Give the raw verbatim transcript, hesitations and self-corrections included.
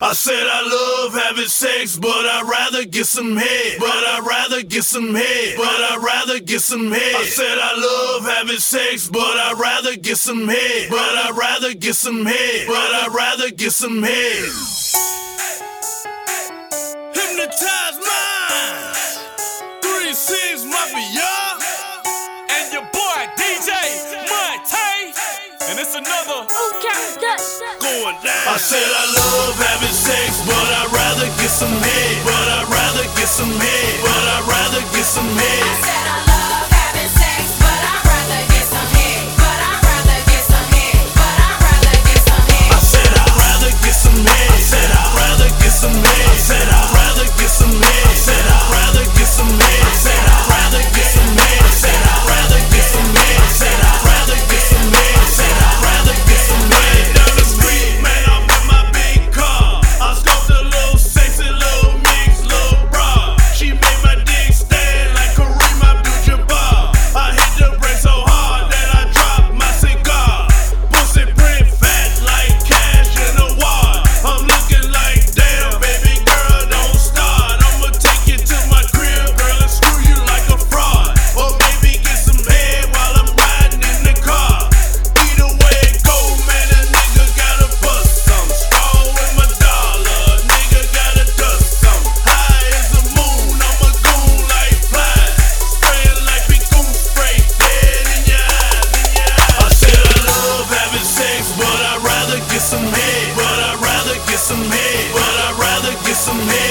I said I love having sex, but I'd rather get some head. But I'd rather get some head. But I'd rather get some head. I said I love having sex, but I'd rather get some head. But I'd rather get some head. But I'd rather get some head. Hypnotize minds. three six Mafia. And your boy D J Monte. And it's another going down. I said I love having sex, but I'd rather get some head. But I'd rather get some head. But I'd rather get some head. I said I love having sex, but I'd rather get some head. But I'd rather get some head. But I'd rather get some head. I said I'd rather get some head. I said I'd rather get some head. I said I'd rather get some head. I said I'd rather get some head. I said I'd rather get some head. I said I'd rather get some head. I said I'd rather get some head. I said I'd rather get some head. Down the street, man, I'm in my big car. I scoped a little sexy little mix, little bra. She made my dick stand like Kareem Abdul-Jabbar. I hit the brakes so hard that I dropped my cigar. Pussy print fat like cash in a wad. I'm looking like damn, baby girl, don't start. I'ma take you to my crib, girl, and screw you like a fraud. Or maybe get some head while I'm riding in the car. Either way it go, man, a nigga gotta bust some. Straw with my dollar, a nigga gotta dust some. High as the moon, I'm a goon like fly. Spraying like we goon spray, dead in your eyes, in your eyes. I said I love having sex, but I'd rather get some head. But I'd rather get some head. But I'd rather get some head.